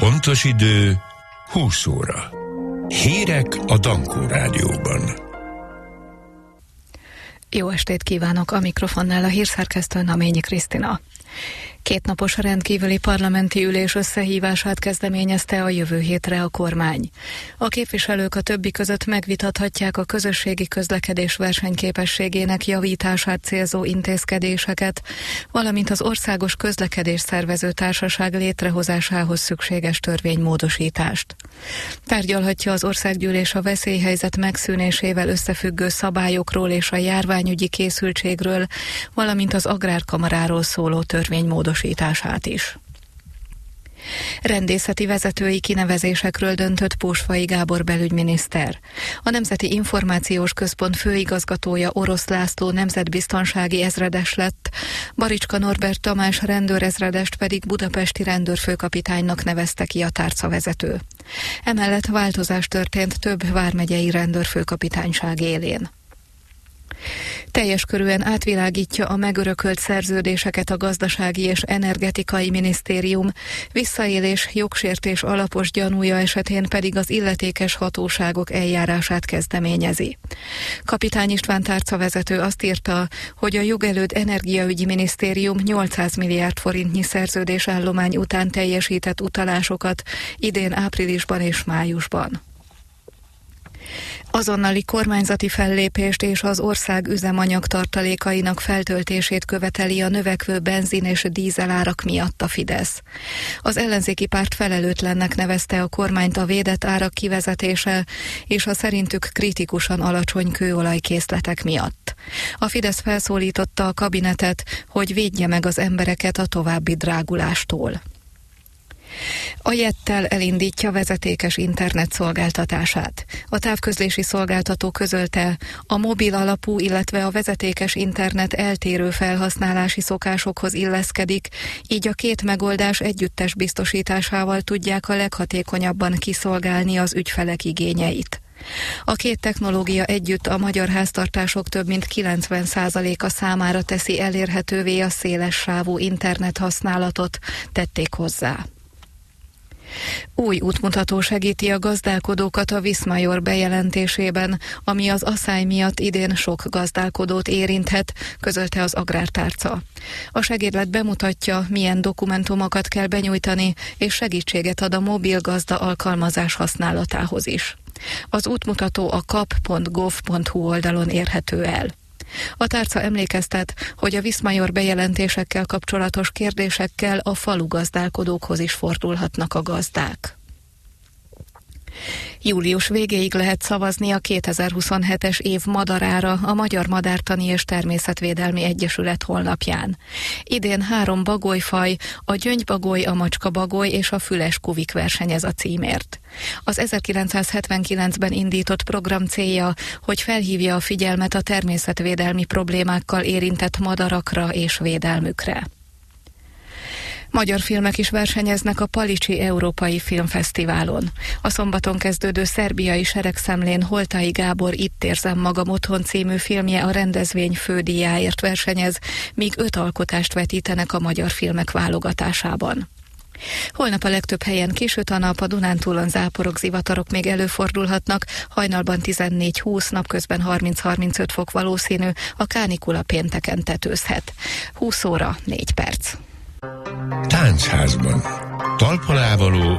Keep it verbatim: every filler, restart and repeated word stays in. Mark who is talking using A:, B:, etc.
A: Pontos idő húsz óra. Hírek a Dankó Rádióban.
B: Jó estét kívánok, a mikrofonnál a hírszerkesztő Naményi Krisztina. Kétnapos rendkívüli parlamenti ülés összehívását kezdeményezte a jövő hétre a kormány. A képviselők a többi között megvitathatják a közösségi közlekedés versenyképességének javítását célzó intézkedéseket, valamint az Országos Közlekedés Szervező Társaság létrehozásához szükséges törvénymódosítást. Tárgyalhatja az országgyűlés a veszélyhelyzet megszűnésével összefüggő szabályokról és a járványügyi készültségről, valamint az Agrárkamaráról szóló törvénymódosítását is. Rendészeti vezetői kinevezésekről döntött Pósfai Gábor belügyminiszter. A Nemzeti Információs Központ főigazgatója Orosz László nemzetbiztonsági ezredes lett, Baricska Norbert Tamás rendőrezredest pedig budapesti rendőrfőkapitánynak nevezte ki a tárcavezető. Emellett változás történt több vármegyei rendőrfőkapitányság élén. Teljes körűen átvilágítja a megörökölt szerződéseket a Gazdasági és Energetikai Minisztérium, visszaélés, jogsértés alapos gyanúja esetén pedig az illetékes hatóságok eljárását kezdeményezi. Kapitány István tárcavezető azt írta, hogy a jogelőd energiaügyi minisztérium nyolcszáz milliárd forintnyi szerződésállomány után teljesített utalásokat idén áprilisban és májusban. Azonnali kormányzati fellépést és az ország üzemanyag tartalékainak feltöltését követeli a növekvő benzin és dízelárak miatt a Fidesz. Az ellenzéki párt felelőtlennek nevezte a kormányt a védett árak kivezetése és a szerintük kritikusan alacsony kőolajkészletek miatt. A Fidesz felszólította a kabinetet, hogy védje meg az embereket a további drágulástól. A Jettel elindítja vezetékes internet szolgáltatását. A távközlési szolgáltató közölte, a mobil alapú, illetve a vezetékes internet eltérő felhasználási szokásokhoz illeszkedik, így a két megoldás együttes biztosításával tudják a leghatékonyabban kiszolgálni az ügyfelek igényeit. A két technológia együtt a magyar háztartások több mint kilencven százaléka számára teszi elérhetővé a szélessávú internet használatot, tették hozzá. Új útmutató segíti a gazdálkodókat a Viszmajor bejelentésében, ami az aszály miatt idén sok gazdálkodót érinthet, közölte az Agrártárca. A segédlet bemutatja, milyen dokumentumokat kell benyújtani, és segítséget ad a mobil gazda alkalmazás használatához is. Az útmutató a kap pont gov pont hu oldalon érhető el. A tárca emlékeztet, hogy a Viszmajor bejelentésekkel kapcsolatos kérdésekkel a falu gazdálkodókhoz is fordulhatnak a gazdák. Július végéig lehet szavazni a kétezer-huszonhetes év madarára a Magyar Madártani és Természetvédelmi Egyesület honlapján. Idén három bagolyfaj, a gyöngybagoly, a macskabagoly és a füles kuvik versenyez a címért. Az ezerkilencszázhetvenkilencben indított program célja, hogy felhívja a figyelmet a természetvédelmi problémákkal érintett madarakra és védelmükre. Magyar filmek is versenyeznek a Palicsi Európai Filmfesztiválon. A szombaton kezdődő szerbiai seregszemlén Holtai Gábor Itt érzem magam otthon című filmje a rendezvény fődíjáért versenyez, míg öt alkotást vetítenek a magyar filmek válogatásában. Holnap a legtöbb helyen kisüt a nap, a Dunántúlon záporok, zivatarok még előfordulhatnak, hajnalban tizennégy-húsz, napközben harminc-harmincöt fok valószínű, a kánikula pénteken tetőzhet. húsz óra, négy perc.
A: Táncházban. Talpalávaló